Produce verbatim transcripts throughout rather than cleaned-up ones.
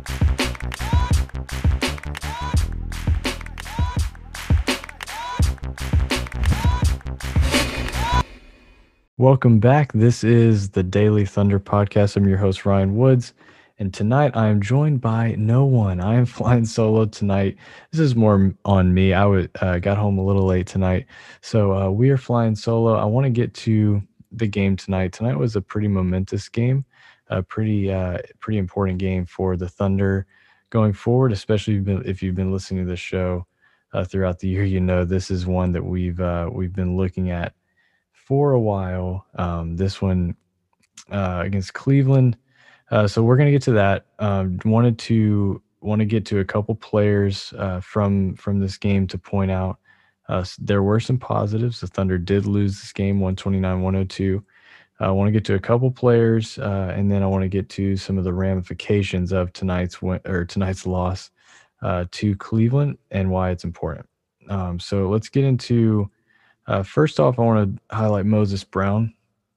Welcome back. This is the Daily Thunder Podcast. I'm your host, Ryan Woods. And tonight I am joined by no one. I am flying solo tonight. This is more m- on me. I would, uh, got home a little late tonight. So uh, we are flying solo. I want to get to the game tonight. Tonight was a pretty momentous game, a pretty, uh, pretty important game for the Thunder going forward, especially if you've been, if you've been listening to the show uh, throughout the year. You know, this is one that we've, uh, we've been looking at for a while. Um, this one uh, against Cleveland. Uh, so we're gonna get to that. Um, wanted to want to get to a couple players uh, from from this game to point out. Uh, s- there were some positives. The Thunder did lose this game, one twenty-nine one oh two. I want to get to a couple players, uh, and then I want to get to some of the ramifications of tonight's win or tonight's loss uh, to Cleveland and why it's important. Um, so let's get into uh, first off, I want to highlight Moses Brown.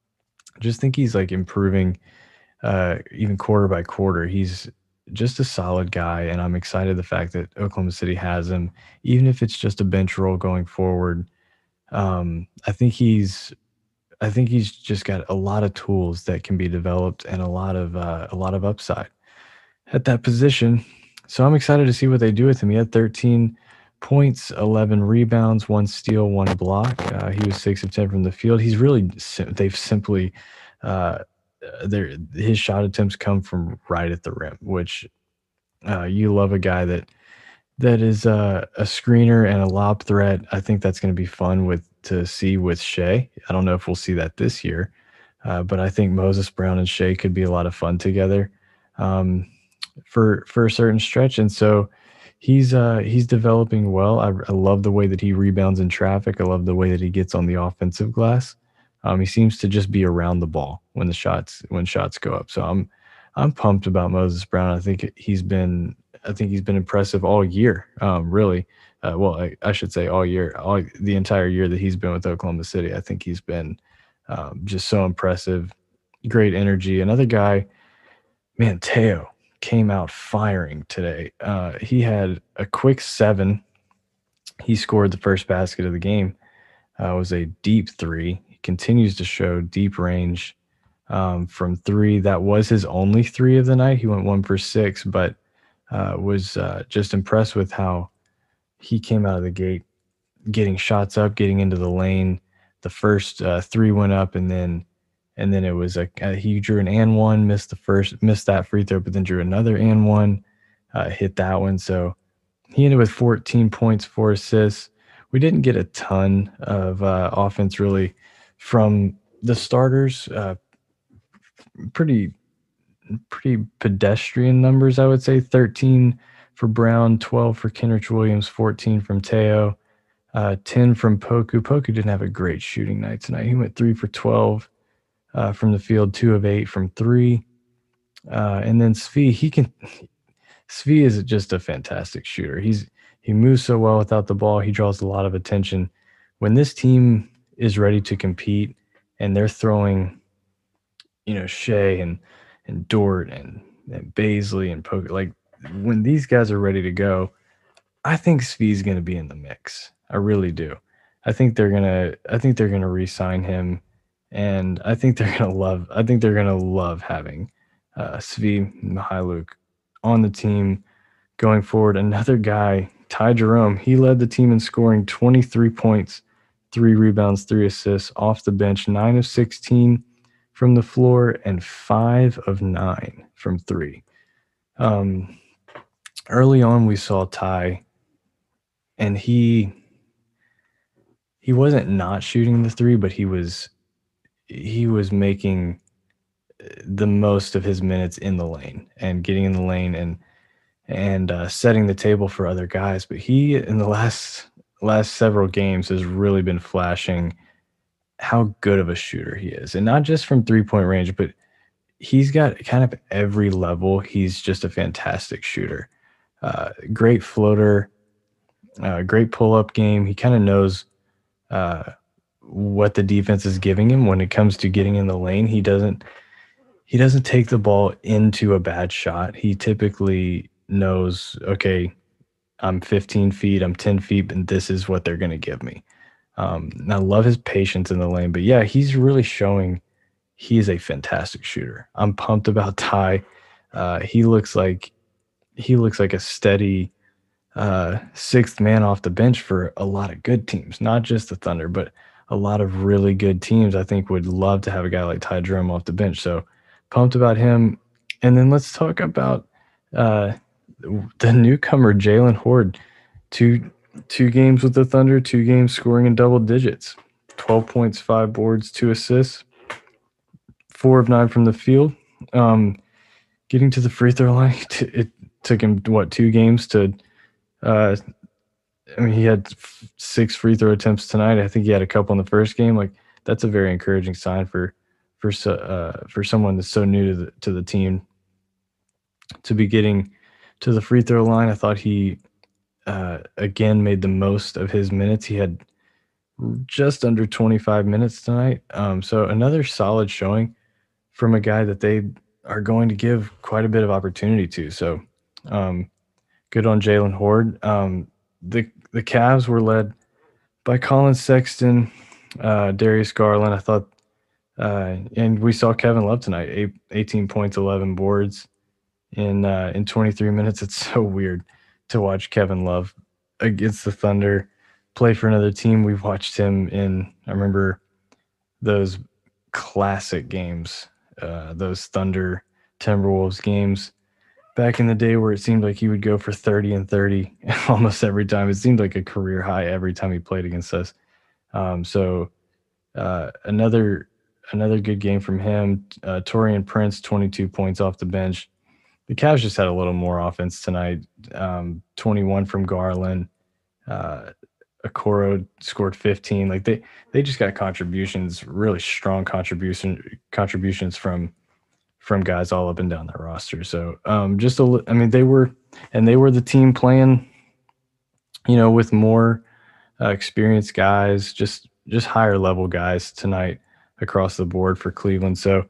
I just think he's like improving uh, even quarter by quarter. He's just a solid guy, and I'm excited the fact that Oklahoma City has him, even if it's just a bench role going forward. Um, I think he's I think he's just got a lot of tools that can be developed and a lot of uh, a lot of upside at that position. So I'm excited to see what they do with him. He had thirteen points, eleven rebounds, one steal, one block. Uh, he was six of ten from the field. He's really sim- they've simply uh, their his shot attempts come from right at the rim, which uh, you love a guy that that is uh, a screener and a lob threat. I think that's going to be fun with to see with Shea. I don't know if we'll see that this year, uh, but I think Moses Brown and Shea could be a lot of fun together. Um, for for a certain stretch, and so he's uh he's developing well. I, I love the way that he rebounds in traffic. I love the way that he gets on the offensive glass. Um, he seems to just be around the ball when the shots when shots go up. So I'm I'm pumped about Moses Brown. I think he's been I think he's been impressive all year. Um, really, uh, well I, I should say all year, all the entire year that he's been with Oklahoma City. I think he's been um, just so impressive. Great energy. Another guy, man, Teo came out firing today. Uh, he had a quick seven. He scored the first basket of the game. Uh, it was a deep three. He continues to show deep range um, from three. That was his only three of the night. He went one for six, but uh, was uh, just impressed with how he came out of the gate, getting shots up, getting into the lane. The first uh, three went up, and then and then it was a uh, he drew an and one, missed the first, missed that free throw, but then drew another and one, uh, hit that one. So he ended with fourteen points, four assists. We didn't get a ton of uh, offense really from the starters. Uh, pretty pretty pedestrian numbers, I would say. thirteen for Brown, twelve for Kenrich Williams, fourteen from Teo, uh, ten from Poku. Poku didn't have a great shooting night tonight. He went three for twelve uh, from the field, two of eight from three. Uh, and then Svi, he can. Svi is just a fantastic shooter. He's he moves so well without the ball. He draws a lot of attention. When this team is ready to compete and they're throwing, you know, Shea and and Dort and and Baisley and Poke, like when these guys are ready to go, I think Svi's going to be in the mix. I really do. I think they're gonna. I think they're gonna re-sign him, and I think they're gonna love. I think they're gonna love having uh, Svi Mihailuk on the team going forward. Another guy, Ty Jerome. He led the team in scoring twenty-three points, three rebounds, three assists off the bench, nine of sixteen from the floor, and five of nine from three. Um, early on, we saw Ty, and he he wasn't not shooting the three, but he was he was making uh, the most of his minutes in the lane and getting in the lane and and uh, setting the table for other guys. But he, in the last last several games, has really been flashing how good of a shooter he is, and not just from three point range, but he's got kind of every level. He's just a fantastic shooter. Uh, great floater, uh, great pull up game. He kind of knows uh, what the defense is giving him when it comes to getting in the lane. He doesn't he doesn't take the ball into a bad shot. He typically knows, okay, I'm fifteen feet, I'm ten feet, and this is what they're going to give me. Um, and I love his patience in the lane. But yeah, he's really showing he is a fantastic shooter. I'm pumped about Ty. Uh, he looks like he looks like a steady uh, sixth man off the bench for a lot of good teams, not just the Thunder, but a lot of really good teams. I think would love to have a guy like Ty Jerome off the bench. So pumped about him. And then let's talk about uh, the newcomer Jalen Horde. Two two games with the Thunder, two games scoring in double digits, twelve points, five boards, two assists, four of nine from the field. Um, getting to the free throw line, it took him what two games to. Uh, I mean, he had six free throw attempts tonight. I think he had a couple in the first game. Like that's a very encouraging sign for for uh, for someone that's so new to the to the team to be getting to the free throw line. I thought he uh, again made the most of his minutes. He had just under twenty-five minutes tonight. Um, so another solid showing from a guy that they are going to give quite a bit of opportunity to. So um, good on Jalen Horde. Um, the the Cavs were led by Colin Sexton, uh, Darius Garland. I thought, uh, and we saw Kevin Love tonight, eight, eighteen points, eleven boards in uh, in twenty-three minutes. It's so weird to watch Kevin Love against the Thunder play for another team. We've watched him in, I remember those classic games, uh, those Thunder Timberwolves games back in the day where it seemed like he would go for thirty and thirty almost every time. It seemed like a career high every time he played against us. Um, so uh, another another good game from him. Uh, Taurean Prince, twenty-two points off the bench. The Cavs just had a little more offense tonight. Um, twenty-one from Garland. Uh, Okoro scored fifteen. Like they they just got contributions, really strong contribution contributions from from guys all up and down their roster. So um, just a, I mean, they were, and they were the team playing, you know, with more uh, experienced guys, just just higher level guys tonight across the board for Cleveland. So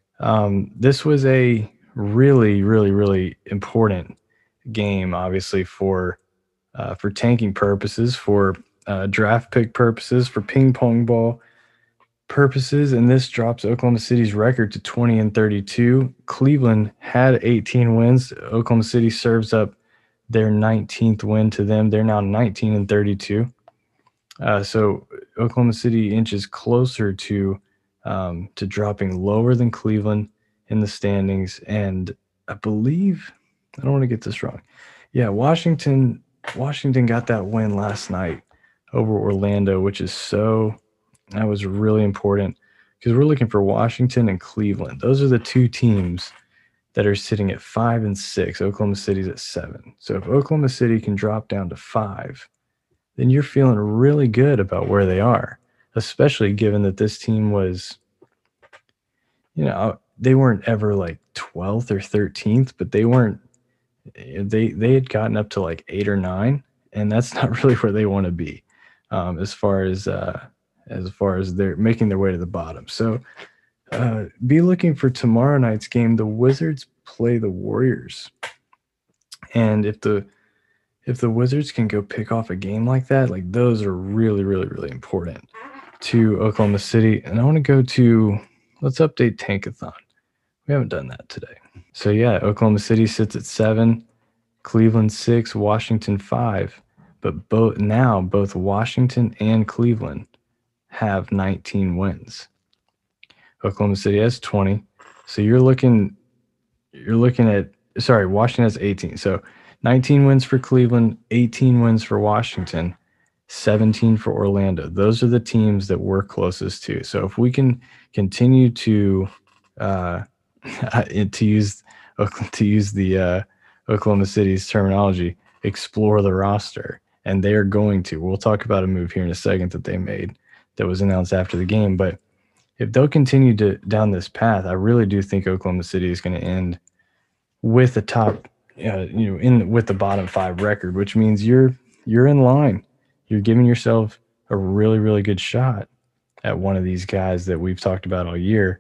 um, this was a really, really, really important game, obviously for uh, for tanking purposes, for uh, draft pick purposes, for ping pong ball purposes, and this drops Oklahoma City's record to twenty and thirty-two. Cleveland had eighteen wins. Oklahoma City serves up their nineteenth win to them. They're now nineteen and thirty-two. Uh, so Oklahoma City inches closer to um, to dropping lower than Cleveland in the standings. And I believe, I don't want to get this wrong. Yeah, Washington Washington got that win last night over Orlando, which is so that was really important because we're looking for Washington and Cleveland. Those are the two teams that are sitting at five and six. Oklahoma City's at seven. So if Oklahoma City can drop down to five, then you're feeling really good about where they are, especially given that this team was, you know, they weren't ever like twelfth or thirteenth, but they weren't, they, they had gotten up to like eight or nine, and that's not really where they want to be um, as far as, uh, as far as they're making their way to the bottom. So uh, be looking for tomorrow night's game. The Wizards play the Warriors. And if the if the Wizards can go pick off a game like that, like those are really, really, really important to Oklahoma City. And I want to go to, let's update Tankathon. We haven't done that today. So yeah, Oklahoma City sits at seven, Cleveland six, Washington five. But both now both Washington and Cleveland have nineteen wins. Oklahoma City has twenty. So you're looking you're looking at sorry, Washington has eighteen. So nineteen wins for Cleveland, eighteen wins for Washington, seventeen for Orlando. Those are the teams that we're closest to. So if we can continue to uh, to use to use the uh, Oklahoma City's terminology, explore the roster, and they are going to. We'll talk about a move here in a second that they made that was announced after the game. But if they'll continue to down this path, I really do think Oklahoma City is going to end with the top, uh, you know, in with the bottom five record, which means you're you're in line. You're giving yourself a really, really good shot at one of these guys that we've talked about all year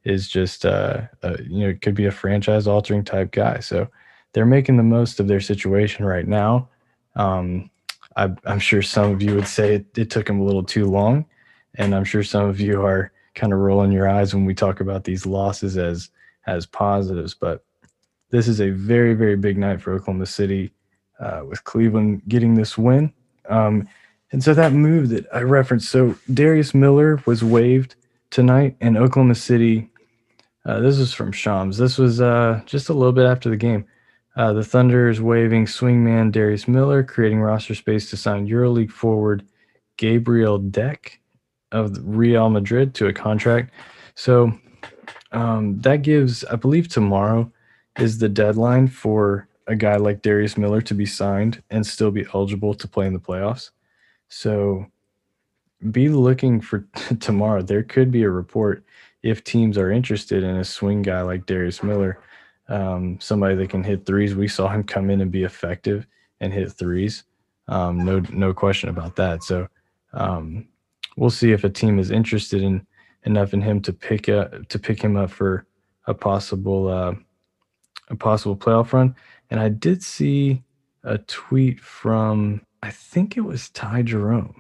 is just uh, uh you know, it could be a franchise altering type guy. So they're making the most of their situation right now. Um, I, I'm sure some of you would say it, it took him a little too long, and I'm sure some of you are kind of rolling your eyes when we talk about these losses as as positives. But this is a very, very big night for Oklahoma City, uh, with Cleveland getting this win. Um, and so that move that I referenced, so Darius Miller was waived tonight, and Oklahoma City, uh, this was from Shams. This was uh, just a little bit after the game. Uh, the Thunder is waiving swingman Darius Miller, creating roster space to sign EuroLeague forward Gabriel Deck of Real Madrid to a contract. So um, that gives, I believe, tomorrow is the deadline for a guy like Darius Miller to be signed and still be eligible to play in the playoffs. So be looking for tomorrow. There could be a report if teams are interested in a swing guy like Darius Miller, um, somebody that can hit threes. We saw him come in and be effective and hit threes. Um, no, no question about that. So um, we'll see if a team is interested in enough in him to pick up to pick him up for a possible uh, a possible playoff run. And I did see a tweet from, I think it was Ty Jerome,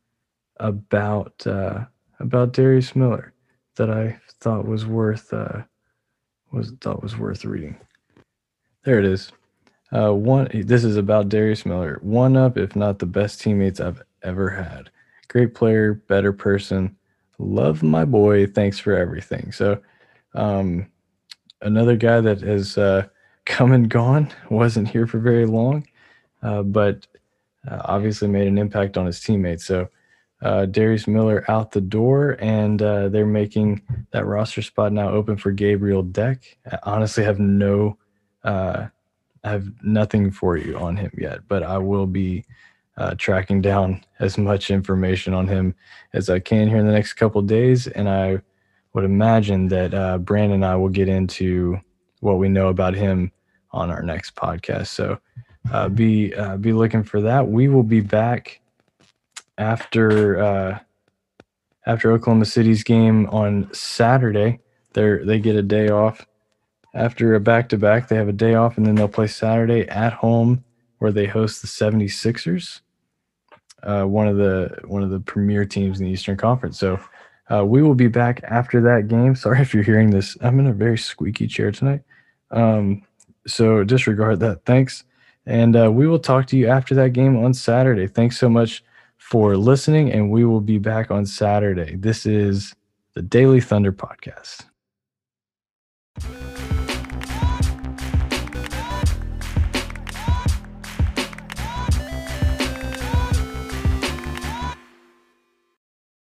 about uh, about Darius Miller that I thought was worth uh, was thought was worth reading. There it is. Uh, one. This is about Darius Miller. One up, if not the best teammates I've ever had. Great player, better person. Love my boy. Thanks for everything. So, um, another guy that has uh, come and gone, wasn't here for very long, uh, but uh, obviously made an impact on his teammates. So uh, Darius Miller out the door, and uh, they're making that roster spot now open for Gabriel Deck. I honestly have no, uh, I have nothing for you on him yet, but I will be uh, tracking down as much information on him as I can here in the next couple of days, and I would imagine that uh, Brandon and I will get into what we know about him on our next podcast. So uh, be uh, be looking for that. We will be back after uh, after Oklahoma City's game on Saturday. They they get a day off after a back-to-back. They have a day off, and then they'll play Saturday at home where they host the seventy-sixers, uh, one of the one of the premier teams in the Eastern Conference. So Uh, we will be back after that game. Sorry if you're hearing this. I'm in a very squeaky chair tonight. Um, so disregard that. Thanks. And uh, we will talk to you after that game on Saturday. Thanks so much for listening, and we will be back on Saturday. This is the Daily Thunder Podcast.